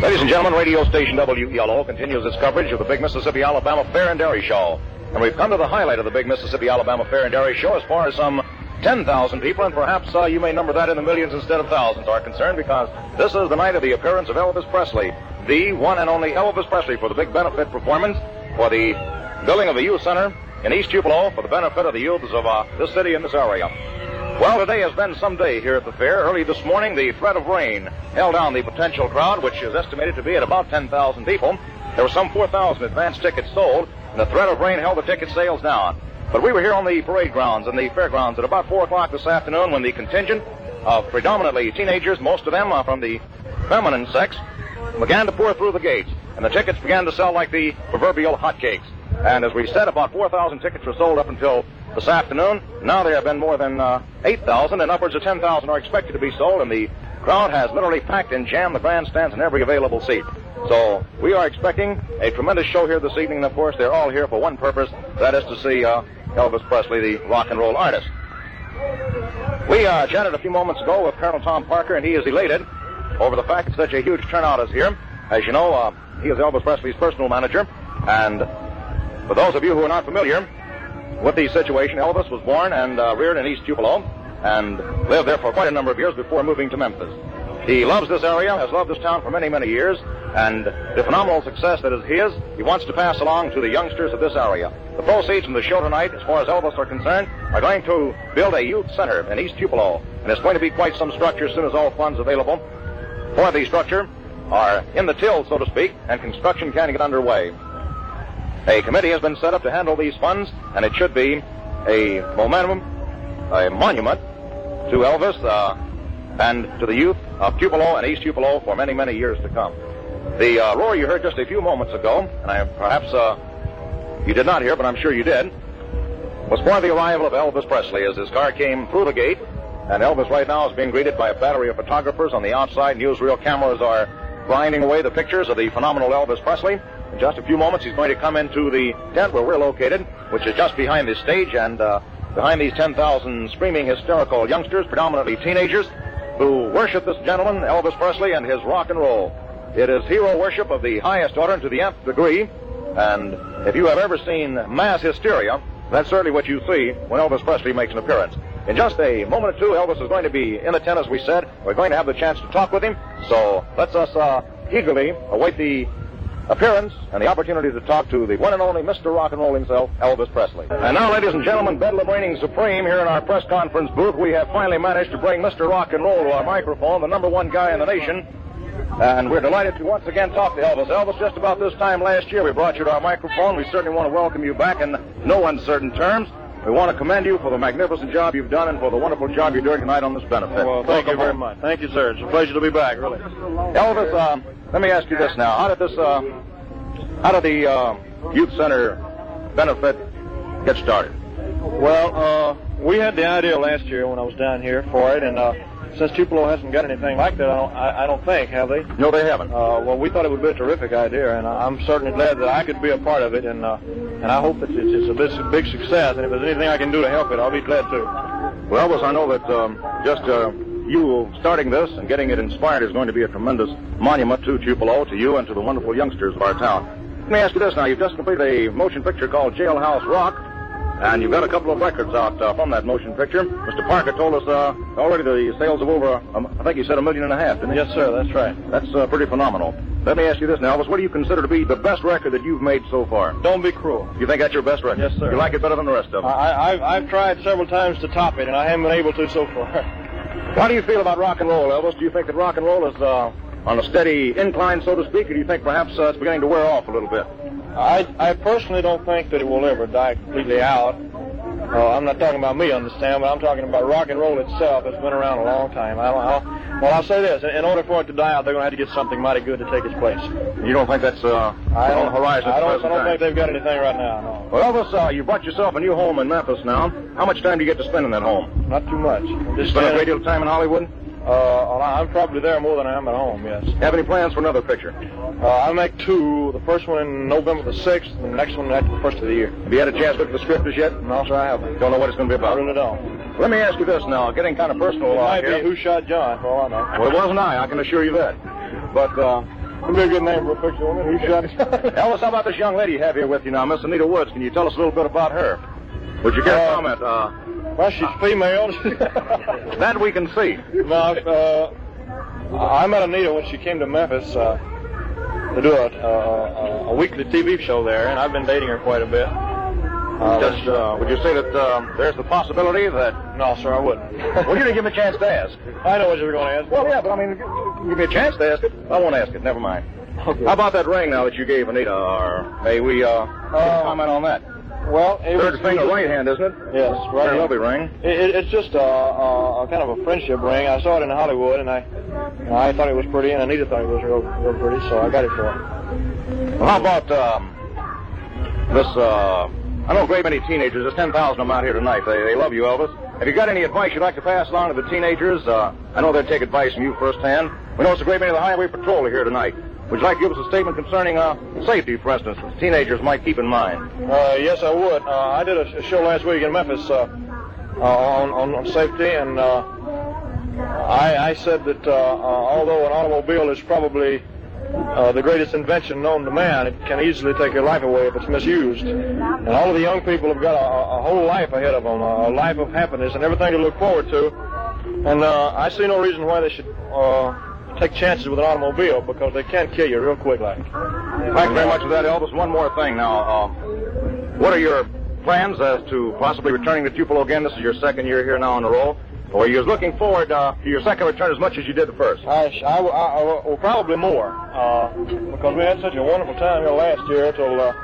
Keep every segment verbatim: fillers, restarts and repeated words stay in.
Ladies and gentlemen, radio station W E L O continues its coverage of the Big Mississippi Alabama Fair and Dairy Show. And we've come to the highlight of the Big Mississippi Alabama Fair and Dairy Show as far as some ten thousand people, and perhaps uh, you may number that in the millions instead of thousands, are concerned, because this is the night of the appearance of Elvis Presley, the one and only Elvis Presley, for the big benefit performance for the building of the youth center in East Tupelo for the benefit of the youths of uh, this city and this area. Well, today has been some day here at the fair. Early this morning, the threat of rain held down the potential crowd, which is estimated to be at about ten thousand people. There were some four thousand advance tickets sold, and the threat of rain held the ticket sales down. But we were here on the parade grounds and the fairgrounds at about four o'clock this afternoon when the contingent of predominantly teenagers, most of them are from the feminine sex, began to pour through the gates, and the tickets began to sell like the proverbial hotcakes. And as we said, about four thousand tickets were sold up until this afternoon. Now there have been more than uh, eight thousand, and upwards of ten thousand are expected to be sold, and the crowd has literally packed and jammed the grandstands and every available seat. So we are expecting a tremendous show here this evening, and of course they're all here for one purpose, that is to see uh, Elvis Presley, the rock and roll artist. We uh, chatted a few moments ago with Colonel Tom Parker, and he is elated over the fact that such a huge turnout is here. As you know, uh, he is Elvis Presley's personal manager, and for those of you who are not familiar with the situation, Elvis was born and uh, reared in East Tupelo and lived there for quite a number of years before moving to Memphis. He loves this area, has loved this town for many, many years, and the phenomenal success that is his, he wants to pass along to the youngsters of this area. The proceeds from the show tonight, as far as Elvis are concerned, are going to build a youth center in East Tupelo, and it's going to be quite some structure as soon as all funds available for the structure are in the till, so to speak, and construction can get underway. A committee has been set up to handle these funds, and it should be a momentum, a monument to Elvis uh, and to the youth of Tupelo and East Tupelo for many, many years to come. The uh, roar you heard just a few moments ago, and I, perhaps uh, you did not hear, but I'm sure you did, was for the arrival of Elvis Presley as his car came through the gate, and Elvis right now is being greeted by a battery of photographers on the outside. Newsreel cameras are grinding away the pictures of the phenomenal Elvis Presley. In just a few moments, he's going to come into the tent where we're located, which is just behind this stage, and uh, behind these ten thousand screaming, hysterical youngsters, predominantly teenagers, who worship this gentleman, Elvis Presley, and his rock and roll. It is hero worship of the highest order and to the nth degree, and if you have ever seen mass hysteria, that's certainly what you see when Elvis Presley makes an appearance. In just a moment or two, Elvis is going to be in the tent, as we said. We're going to have the chance to talk with him, so let's us uh, eagerly await the appearance and the opportunity to talk to the one and only Mister Rock and Roll himself, Elvis Presley. And now, ladies and gentlemen, bedlam reigning supreme here in our press conference booth, we have finally managed to bring Mister Rock and Roll to our microphone, the number one guy in the nation. And we're delighted to once again talk to Elvis. Elvis, just about this time last year, we brought you to our microphone. We certainly want to welcome you back in no uncertain terms. We want to commend you for the magnificent job you've done and for the wonderful job you're doing tonight on this benefit. Well, thank you very much. Thank you, sir. It's a pleasure to be back, really. Elvis, uh, let me ask you this now. How did this, uh, how did the uh, Youth Center benefit get started? Well, uh, we had the idea last year when I was down here for it, and uh, since Tupelo hasn't got anything like that, I don't, I, I don't think, have they? No, they haven't. Uh, well, we thought it would be a terrific idea, and I'm certainly glad that I could be a part of it, and uh, and I hope that it's, it's a big, big success, and if there's anything I can do to help it, I'll be glad to. Well, Elvis, I know that um, just uh, you starting this and getting it inspired is going to be a tremendous monument to Tupelo, to you, and to the wonderful youngsters of our town. Let me ask you this now. You've just completed a motion picture called Jailhouse Rock, and you've got a couple of records out uh, from that motion picture. Mister Parker told us uh, already the sales of over, um, I think he said a million and a half, didn't he? Yes, sir, that's right. That's uh, pretty phenomenal. Let me ask you this now, Elvis. What do you consider to be the best record that you've made so far? Don't Be Cruel. You think that's your best record? Yes, sir. You like it better than the rest of them? I, I've, I've tried several times to top it, and I haven't been able to so far. How do you feel about rock and roll, Elvis? Do you think that rock and roll is uh, on a steady incline, so to speak, or do you think perhaps uh, it's beginning to wear off a little bit? I, I personally don't think that it will ever die completely out. Uh, I'm not talking about me, understand, but I'm talking about rock and roll itself. It's been around a long time. I don't, I'll, well, I'll say this. In order for it to die out, they're going to have to get something mighty good to take its place. You don't think that's uh, I don't, on the horizon I at the don't, present I don't time? think they've got anything right now, no. Well, Elvis, uh, you bought yourself a new home in Memphis now. How much time do you get to spend in that home? Not too much. You Just spend a great deal of time in Hollywood? Uh, I'm probably there more than I am at home, yes. Have any plans for another picture? Uh, I'll make two. The first one in November the sixth, and the next one after the first of the year. Have you had a chance to look at the script as yet? No, sir, I haven't. Don't know what it's going to be I about? really don't. Let me ask you this now, getting kind of personal It uh, might here. be Who Shot John, for all I know. Well, it wasn't I, I can assure you that. But uh, That'd be a good name for a picture woman. Who shot it? Elvis, how about this young lady you have here with you now, Miss Anita Woods? Can you tell us a little bit about her? Would you care to Uh, comment? Uh, Well, she's female. that we can see. No, uh, I met Anita when she came to Memphis uh, to do a, uh, a weekly T V show there, and I've been dating her quite a bit. Uh, Just, uh, would you say that um, there's the possibility that... No, sir, I wouldn't. Well, you didn't give me a chance to ask. I know what you were going to ask. Well, yeah, but I mean, give me a chance to ask it. I won't ask it. Never mind. Okay. How about that ring now that you gave Anita? Or may we uh, Uh, comment on that? Well, it Third was, finger, right hand, isn't it? Yes, right. Very lovely ring. It, it, it's just a, a, a kind of a friendship ring. I saw it in Hollywood, and I, you know, I thought it was pretty, and Anita thought it was real, real pretty, so I got it for her. Well, how about um, this? Uh, I know a great many teenagers. There's ten thousand of them out here tonight. They, they love you, Elvis. Have you got any advice you'd like to pass along to the teenagers? Uh, I know they'd take advice from you firsthand. We know it's a great many of the Highway Patrol are here tonight. Would you like to give us a statement concerning uh, safety, for instance, that teenagers might keep in mind? Uh, yes, I would. Uh, I did a show last week in Memphis uh, uh, on, on, on safety, and uh, I, I said that uh, uh, although an automobile is probably uh, the greatest invention known to man, it can easily take your life away if it's misused. And all of the young people have got a, a whole life ahead of them, a life of happiness and everything to look forward to. And uh, I see no reason why they should uh, take chances with an automobile, because they can kill you real quick like. Thank you very much for that, Elvis. One more thing now. Uh, what are your plans as to possibly returning to Tupelo again? This is your second year here now on the roll. Or are you looking forward uh, to your second return as much as you did the first? I, I, I, I well, probably more, uh, because we had such a wonderful time here last year till uh,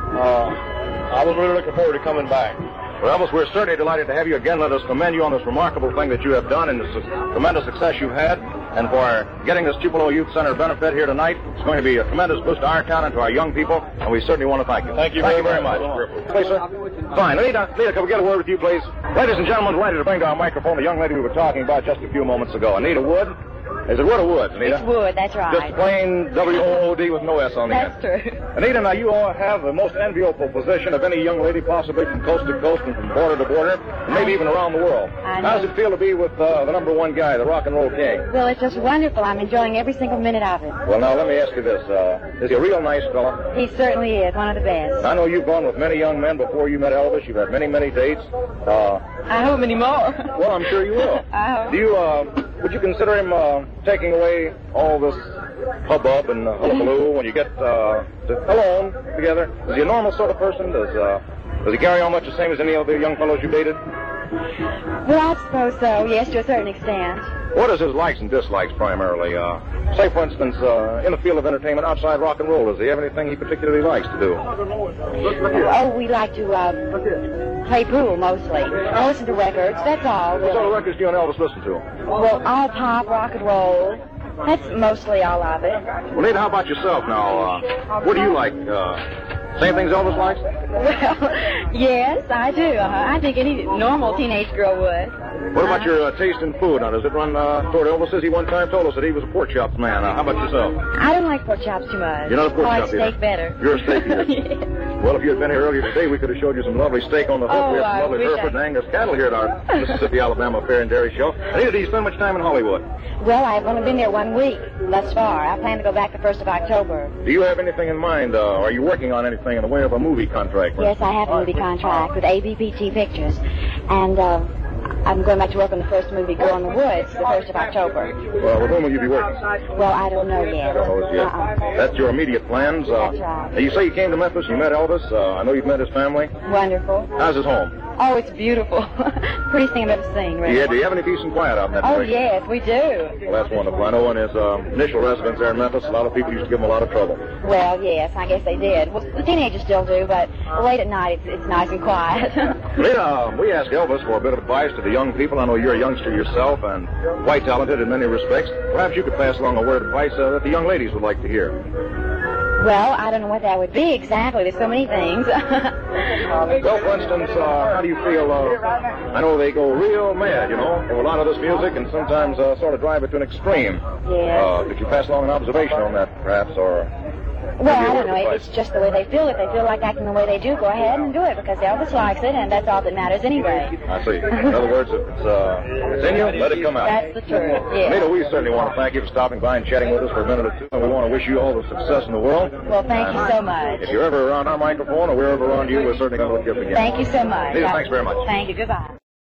uh, I was really looking forward to coming back. Well, Elvis, we're certainly delighted to have you again. Let us commend you on this remarkable thing that you have done and the su- tremendous success you've had. And for getting this Tupelo Youth Center benefit here tonight, it's going to be a tremendous boost to our town and to our young people, and we certainly want to thank you. Thank you thank very you very much. much. Please, sir. Fine. Anita, Anita, can we get a word with you, please? Ladies and gentlemen, delighted to bring to our microphone the young lady we were talking about just a few moments ago, Anita Wood. Is it Wood or Woods, Anita? It's Wood, that's right. Just plain W O O D with no S on the That's end. true. Anita, now you all have the most enviable position of any young lady, possibly from coast to coast and from border to border, and maybe even around the world. I know. How does it feel to be with uh, the number one guy, the rock and roll king? Well, it's just wonderful. I'm enjoying every single minute of it. Well, now, let me ask you this. Uh, is he a real nice fella? He certainly is one of the best. I know you've gone with many young men before you met Elvis. You've had many, many dates. Uh, I hope many more. well, I'm sure you will. I hope. Do you, uh, would you consider him uh, taking away all this hubbub and uh, hullabaloo when you get uh, to, alone together? Is he a normal sort of person? Does uh, does he carry on much the same as any other young fellows you dated? Well, I suppose so, yes, to a certain extent. What is his likes and dislikes primarily? Uh, say, for instance, uh, in the field of entertainment outside rock and roll, does he have anything he particularly likes to do? Oh, we like to uh, play pool mostly. I listen to records, that's all. What sort of Really. records do you and Elvis listen to? Well, all pop, rock and roll. That's mostly all of it. Well, Nita, how about yourself now? Uh, what do you like? Uh, same things Elvis likes? Well, yes, I do. Uh, I think any normal teenage girl would. What about your uh, taste in food? Now, does it run uh, toward Elvis? Says he one time told us that he was a pork chops man. Uh, how about yourself? I don't like pork chops too much. You're not a pork I chop like eater. steak better. You're a steak eater. Yes. Well, if you had been here earlier today, we could have showed you some lovely steak on the hook. Oh, we have some I lovely wish Hereford I- and Angus cattle here at our Mississippi Alabama Fair and Dairy Show. Anita, do you spend much time in Hollywood? Well, I've only been there one week thus far. I plan to go back the first of October. Do you have anything in mind? Uh, are you working on anything in the way of a movie contract? Yes, I have a movie contract with A B P T Pictures. And uh, I'm going back to work on the first movie, Girl in the Woods, the first of October. Well, with whom will you be working? Well, I don't know yet. Don't know as yet. Uh-uh. That's your immediate plans. Uh, That's right. now, you say you came to Memphis, you met Elvis. Uh, I know you've met his family. Wonderful. How's his home? Oh, it's beautiful. Prettiest thing I've ever seen, really. Yeah, do you have any peace and quiet out in that Oh, place? yes, we do. Well, that's wonderful. I know in his um, initial residence there in Memphis, a lot of people used to give him a lot of trouble. Well, yes, I guess they did. Well, the teenagers still do, but late at night it's, it's nice and quiet. Lita, uh, we asked Elvis for a bit of advice to the young people. I know you're a youngster yourself and quite talented in many respects. Perhaps you could pass along a word of advice uh, that the young ladies would like to hear. Well, I don't know what that would be exactly. There's so many things. Well, for instance, uh, how do you feel? Uh, I know they go real mad, you know, over a lot of this music and sometimes uh, sort of drive it to an extreme. Yes. Uh, could you pass along an observation on that, perhaps, or Well, I don't know. If it's just the way they feel. If they feel like acting the way they do, go ahead and do it because Elvis likes it, and that's all that matters anyway. I see. In other words, if it's, uh, it's in you, let it come out. That's the truth. Yeah. Anita, we certainly want to thank you for stopping by and chatting with us for a minute or two, and we want to wish you all the success in the world. Well, thank and you so much. If you're ever around our microphone or we're ever around you, we're certainly going to look you up again. Thank you so much. Anita, thanks very much. Thank you. Goodbye.